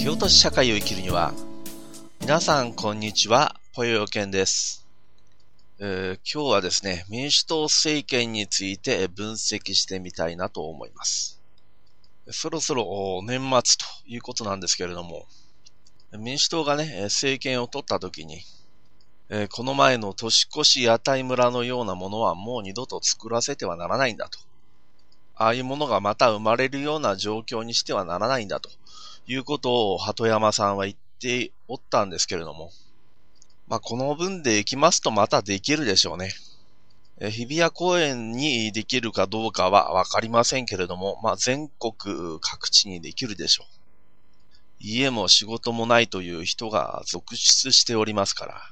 蹴落とし社会を生きるには、皆さんこんにちは、ぽよよけんです。今日はですね、民主党政権について分析してみたいなと思います。そろそろ年末ということなんですけれども、民主党がね、政権を取った時に、この前の年越し屋台村のようなものはもう二度と作らせてはならないんだと。ああいうものがまた生まれるような状況にしてはならないんだということを鳩山さんは言っておったんですけれども、この分でいきますとまたできるでしょうね。日比谷公園にできるかどうかはわかりませんけれども、全国各地にできるでしょう。家も仕事もないという人が続出しておりますから、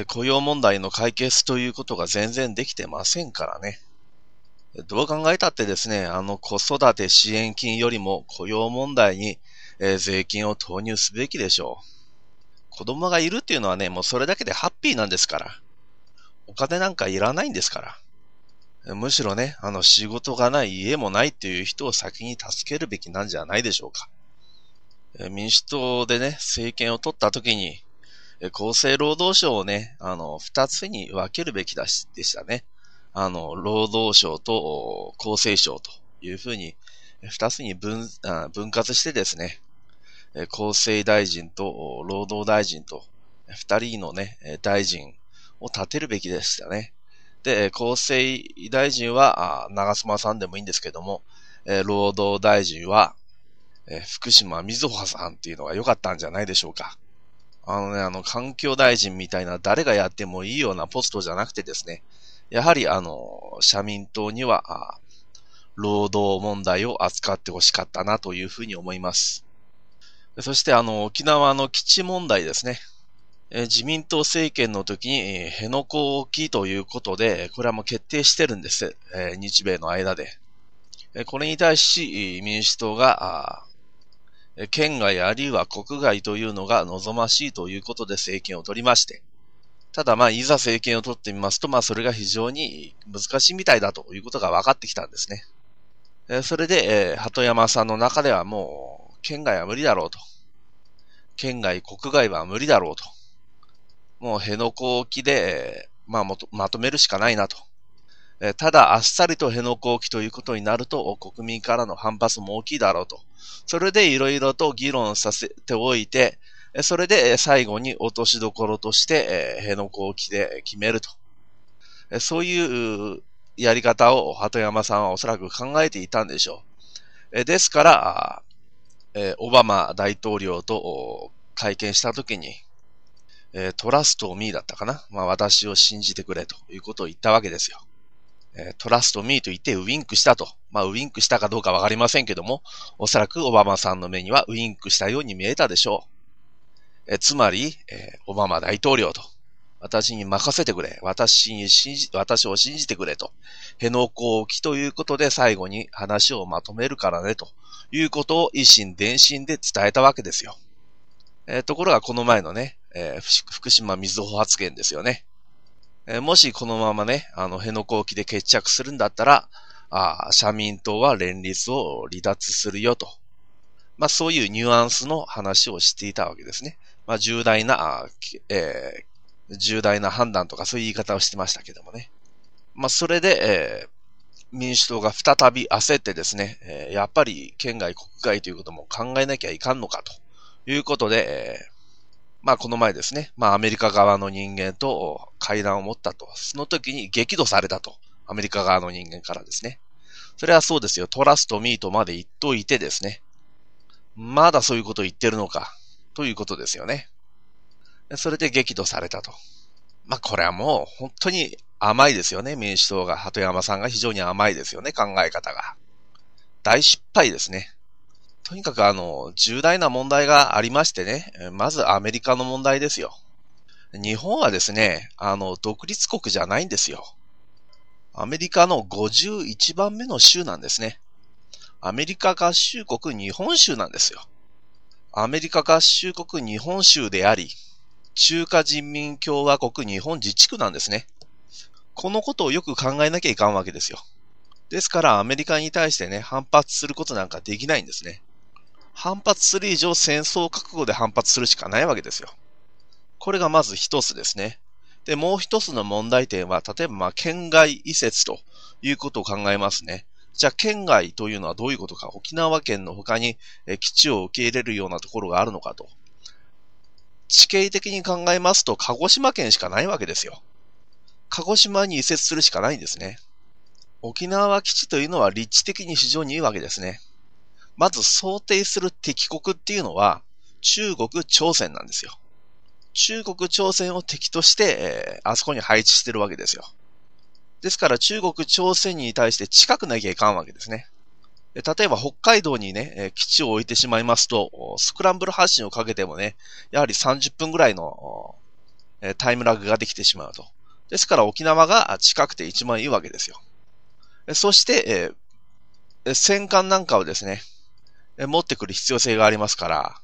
雇用問題の解決ということが全然できてませんからね。どう考えたってですね、子育て支援金よりも雇用問題に、税金を投入すべきでしょう。子供がいるっていうのはね、もうそれだけでハッピーなんですから。お金なんかいらないんですから。むしろね、仕事がない、家もないっていう人を先に助けるべきなんじゃないでしょうか。民主党でね、政権を取った時に、厚生労働省をね、二つに分けるべきでしたね。労働省と厚生省というふうに、二つに分割してですね、厚生大臣と労働大臣と二人のね、大臣を立てるべきでしたね。で、厚生大臣は長妻さんでもいいんですけども、労働大臣は福島みずほさんっていうのが良かったんじゃないでしょうか。環境大臣みたいな誰がやってもいいようなポストじゃなくてですね、やはり社民党には労働問題を扱ってほしかったなというふうに思います。そして沖縄の基地問題ですね。自民党政権の時に辺野古沖ということで、これはもう決定してるんです。日米の間で。これに対し民主党が県外あるいは国外というのが望ましいということで政権を取りまして、ただいざ政権を取ってみますと、それが非常に難しいみたいだということが分かってきたんですね。それで、鳩山さんの中ではもう、県外は無理だろうと。県外、国外は無理だろうと。もう辺野古沖で、まとめるしかないなと。ただ、あっさりと辺野古沖ということになると、国民からの反発も大きいだろうと。それでいろいろと議論させておいて、それで最後に落としどころとして、辺野古沖で決めると。そういうやり方を鳩山さんはおそらく考えていたんでしょう。ですから、オバマ大統領と会見したときに、トラストミーだったかな。私を信じてくれということを言ったわけですよ。トラストミーと言ってウィンクしたと。ウィンクしたかどうかわかりませんけども、おそらくオバマさんの目にはウィンクしたように見えたでしょう。つまり、オバマ大統領と。私に任せてくれ。私を信じてくれと。辺野古沖ということで最後に話をまとめるからねということを一心伝心で伝えたわけですよ。ところがこの前のね、福島みずほ発言ですよね。もしこのままね、辺野古沖で決着するんだったら、社民党は連立を離脱するよと。そういうニュアンスの話をしていたわけですね。重大な判断とかそういう言い方をしてましたけどもね。それで、民主党が再び焦ってですね、やっぱり県外国外ということも考えなきゃいかんのかということで、この前ですね、アメリカ側の人間と会談を持ったと。その時に激怒されたと。アメリカ側の人間からですね。それはそうですよ。トラストミートまで言っといてですね。まだそういうことを言ってるのか。ということですよね。それで激怒されたと。これはもう本当に甘いですよね。民主党が、鳩山さんが非常に甘いですよね。考え方が。大失敗ですね。とにかく重大な問題がありましてね。まずアメリカの問題ですよ。日本はですね、独立国じゃないんですよ。アメリカの51番目の州なんですね。アメリカ合衆国日本州なんですよ。アメリカ合衆国日本州であり、中華人民共和国日本自治区なんですね。このことをよく考えなきゃいかんわけですよ。ですからアメリカに対してね、反発することなんかできないんですね。 反発する以上戦争覚悟で反発するしかないわけですよ。これがまず一つですね。で、もう一つの問題点は、例えば県外移設ということを考えますね。じゃあ県外というのはどういうことか。沖縄県の他に基地を受け入れるようなところがあるのかと。地形的に考えますと、鹿児島県しかないわけですよ。鹿児島に移設するしかないんですね。沖縄基地というのは立地的に非常にいいわけですね。まず想定する敵国っていうのは中国、朝鮮なんですよ。中国、朝鮮を敵として、あそこに配置してるわけですよ。ですから中国、朝鮮に対して近くなきゃいかんわけですね。例えば北海道にね、基地を置いてしまいますと、スクランブル発進をかけてもね、やはり30分ぐらいのタイムラグができてしまうと。ですから沖縄が近くて一番いいわけですよ。そして、戦艦なんかをですね、持ってくる必要性がありますから、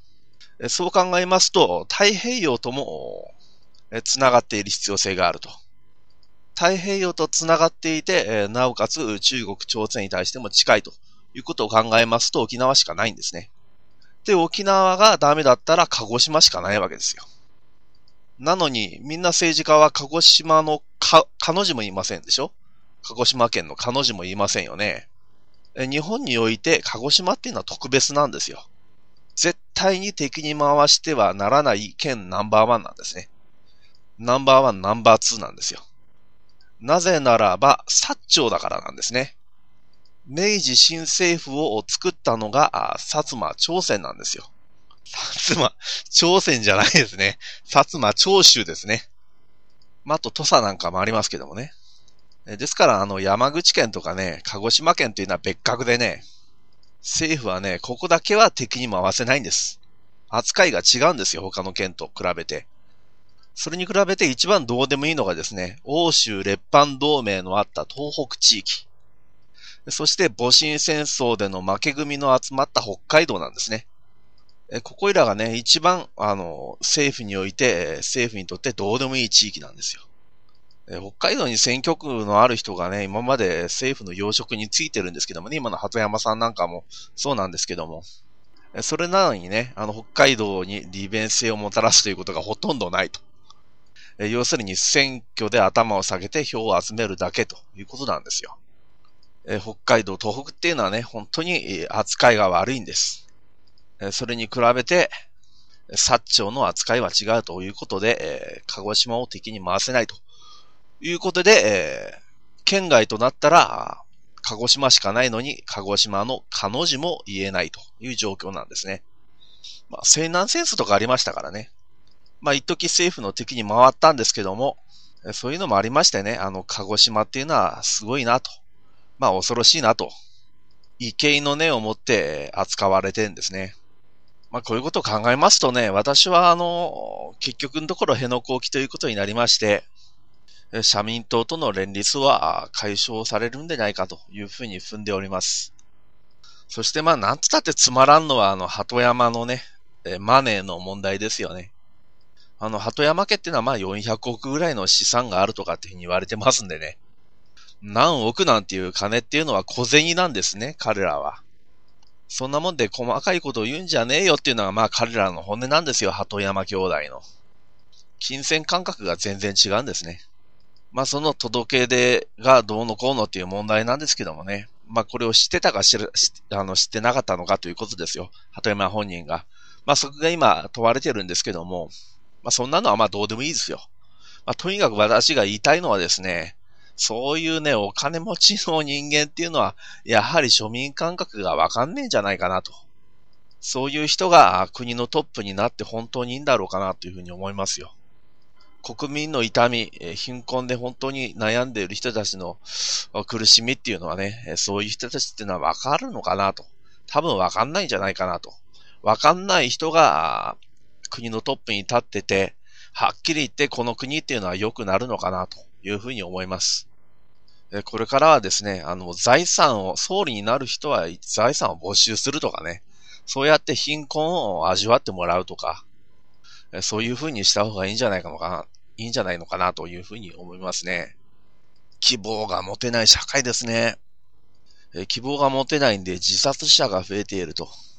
そう考えますと、太平洋ともつながっている必要性があると。太平洋とつながっていて、なおかつ中国、朝鮮に対しても近いということを考えますと、沖縄しかないんですね。で、沖縄がダメだったら鹿児島しかないわけですよ。なのに、みんな政治家は鹿児島のかの字も言いませんでしょ？鹿児島県のかの字も言いませんよね。日本において鹿児島っていうのは特別なんですよ。絶対に敵に回してはならない県ナンバーワンなんですね。ナンバーワン、ナンバーツーなんですよ。なぜならば、薩長だからなんですね。明治新政府を作ったのが、薩摩朝鮮なんですよ。薩摩朝鮮じゃないですね。薩摩長州ですね。あと土佐なんかもありますけどもね。ですから、山口県とかね、鹿児島県というのは別格でね、政府はね、ここだけは敵に回せないんです。扱いが違うんですよ、他の県と比べて。それに比べて一番どうでもいいのがですね、欧州列藩同盟のあった東北地域。そして戊辰戦争での負け組の集まった北海道なんですね。ここいらがね、一番、政府において、政府にとってどうでもいい地域なんですよ。北海道に選挙区のある人がね、今まで政府の要職についてるんですけどもね、今の鳩山さんなんかもそうなんですけども、それなのにね、北海道に利便性をもたらすということがほとんどないと。要するに選挙で頭を下げて票を集めるだけということなんですよ。北海道、東北っていうのはね、本当に扱いが悪いんです。それに比べて、薩長の扱いは違うということで、鹿児島を敵に回せないということで、県外となったら、鹿児島しかないのに、鹿児島のかの字も言えないという状況なんですね。西南戦争とかありましたからね。一時政府の敵に回ったんですけども、そういうのもありましてね、鹿児島っていうのはすごいなと。恐ろしいなと。畏敬の念を持って扱われてるんですね。こういうことを考えますとね、私は結局のところ辺野古沖ということになりまして、社民党との連立は解消されるんでないかというふうに踏んでおります。そしてなんつったってつまらんのは鳩山のね、マネーの問題ですよね。鳩山家っていうのは400億ぐらいの資産があるとかっていうふうに言われてますんでね。何億なんていう金っていうのは小銭なんですね、彼らは。そんなもんで細かいことを言うんじゃねえよっていうのが彼らの本音なんですよ、鳩山兄弟の。金銭感覚が全然違うんですね。その届け出がどうのこうのっていう問題なんですけどもね。これを知ってたか知ってなかったのかということですよ。鳩山本人が。そこが今問われてるんですけども、そんなのはどうでもいいですよ。とにかく私が言いたいのはですね、そういうね、お金持ちの人間っていうのは、やはり庶民感覚がわかんねえんじゃないかなと。そういう人が国のトップになって本当にいいんだろうかなというふうに思いますよ。国民の痛み、貧困で本当に悩んでいる人たちの苦しみっていうのはね、そういう人たちっていうのはわかるのかなと。多分わかんないんじゃないかなと。わかんない人が国のトップに立ってて、はっきり言ってこの国っていうのは良くなるのかなというふうに思います。これからはですね、財産を、総理になる人は財産を没収するとかね、そうやって貧困を味わってもらうとか、そういうふうにした方がいいんじゃないのかなというふうに思いますね。希望が持てない社会ですね。希望が持てないんで自殺者が増えていると。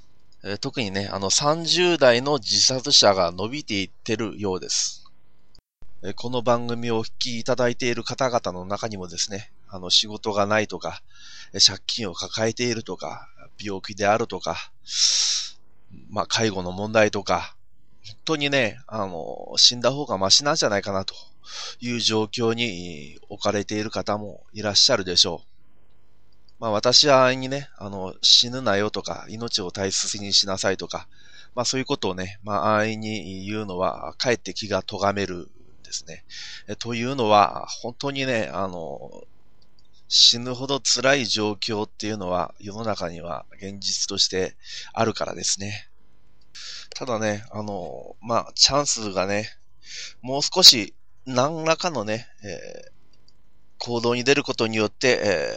特にね、30代の自殺者が伸びていってるようです。この番組をお聞きいただいている方々の中にもですね、仕事がないとか、借金を抱えているとか、病気であるとか、介護の問題とか、本当にね、死んだ方がマシなんじゃないかなという状況に置かれている方もいらっしゃるでしょう。私は安易にね、死ぬなよとか、命を大切にしなさいとか、そういうことをね、安易に言うのは、かえって気が咎めるですね。というのは、本当にね、死ぬほど辛い状況っていうのは、世の中には現実としてあるからですね。ただね、チャンスがね、もう少し何らかのね、行動に出ることによって、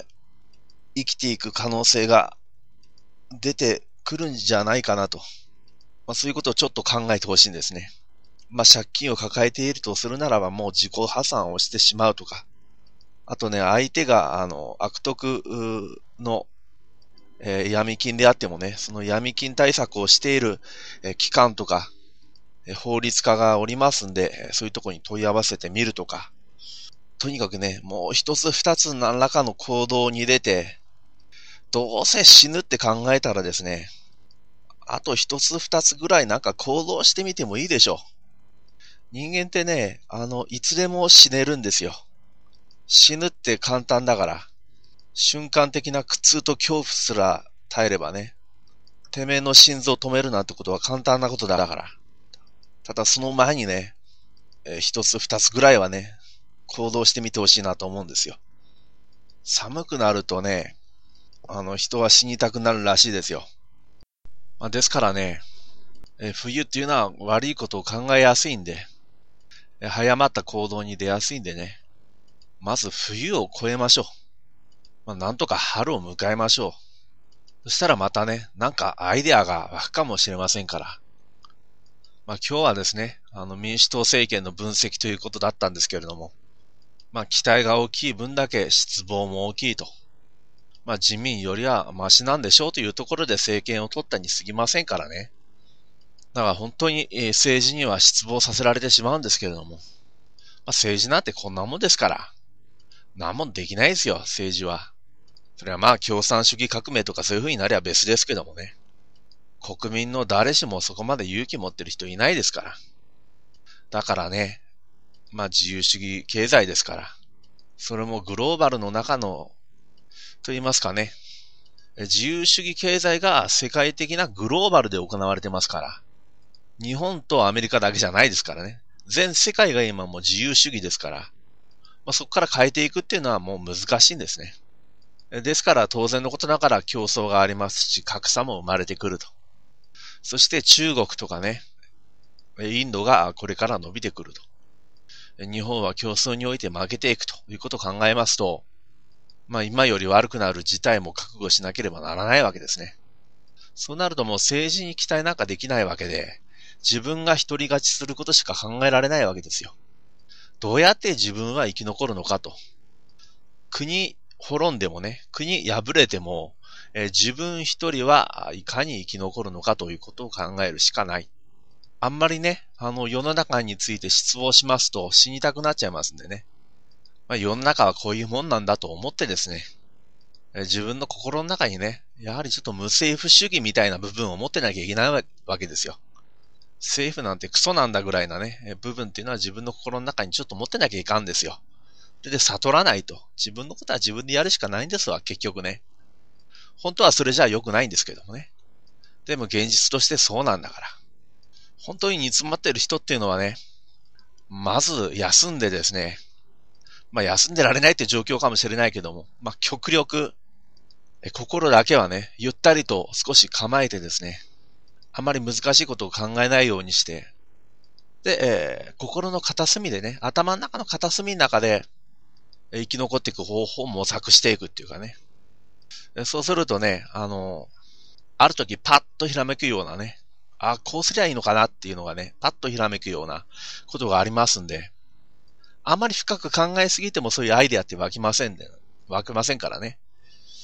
生きていく可能性が出てくるんじゃないかなと。そういうことをちょっと考えてほしいんですね。借金を抱えているとするならばもう自己破産をしてしまうとか。あとね、相手が、悪徳の、闇金であってもね、その闇金対策をしている、機関とか、法律家がおりますんで、そういうところに問い合わせてみるとか。とにかくね、もう一つ二つ何らかの行動に出て、どうせ死ぬって考えたらですね、あと一つ二つぐらいなんか行動してみてもいいでしょう。人間ってね、いつでも死ねるんですよ。死ぬって簡単だから、瞬間的な苦痛と恐怖すら耐えればね、てめえの心臓を止めるなんてことは簡単なことだから。ただその前にね、一つ二つぐらいはね、行動してみてほしいなと思うんですよ。寒くなるとね、人は死にたくなるらしいですよ。ですからね、冬っていうのは悪いことを考えやすいんで、早まった行動に出やすいんでね、まず冬を越えましょう。なんとか春を迎えましょう。そしたらまたね、なんかアイデアが湧くかもしれませんから。今日はですね、民主党政権の分析ということだったんですけれども、期待が大きい分だけ失望も大きいと。自民よりはマシなんでしょうというところで政権を取ったに過ぎませんからね。だから本当に政治には失望させられてしまうんですけれども、政治なんてこんなもんですから、何もできないですよ、政治は。それは共産主義革命とかそういう風になりゃ別ですけどもね。国民の誰しもそこまで勇気持ってる人いないですから。だからね、自由主義経済ですから。それもグローバルの中の、と言いますかね。自由主義経済が世界的なグローバルで行われてますから。日本とアメリカだけじゃないですからね。全世界が今もう自由主義ですから。そこから変えていくっていうのはもう難しいんですね。ですから当然のことながら競争がありますし、格差も生まれてくると。そして中国とかね、インドがこれから伸びてくると。日本は競争において負けていくということを考えますと、今より悪くなる事態も覚悟しなければならないわけですね。そうなるともう政治に期待なんかできないわけで、自分が独り勝ちすることしか考えられないわけですよ。どうやって自分は生き残るのかと。国滅んでもね、国敗れても、自分一人はいかに生き残るのかということを考えるしかない。あんまりね、世の中について失望しますと死にたくなっちゃいますんでね。世の中はこういうもんなんだと思ってですね、自分の心の中にね、やはりちょっと無政府主義みたいな部分を持ってなきゃいけないわけですよ。政府なんてクソなんだぐらいなね、部分っていうのは自分の心の中にちょっと持ってなきゃいかんですよ。で、悟らないと。自分のことは自分でやるしかないんですわ、結局ね。本当はそれじゃ良くないんですけどもね。でも現実としてそうなんだから。本当に煮詰まってる人っていうのはね、まず休んでですね、休んでられないって状況かもしれないけども、極力、心だけはね、ゆったりと少し構えてですね、あまり難しいことを考えないようにして、で、心の片隅でね、頭の中の片隅の中で、生き残っていく方法を模索していくっていうかね。そうするとね、ある時パッとひらめくようなね、こうすりゃいいのかなっていうのがね、パッとひらめくようなことがありますんで、あんまり深く考えすぎてもそういうアイデアって湧きませんからね。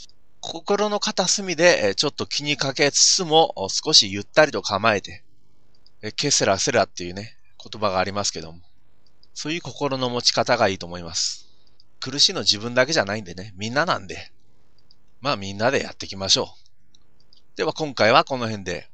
心の片隅でちょっと気にかけつつも少しゆったりと構えて、ケセラセラっていうね、言葉がありますけども、そういう心の持ち方がいいと思います。苦しいの自分だけじゃないんでね、みんななんで、まあみんなでやっていきましょう。では今回はこの辺で。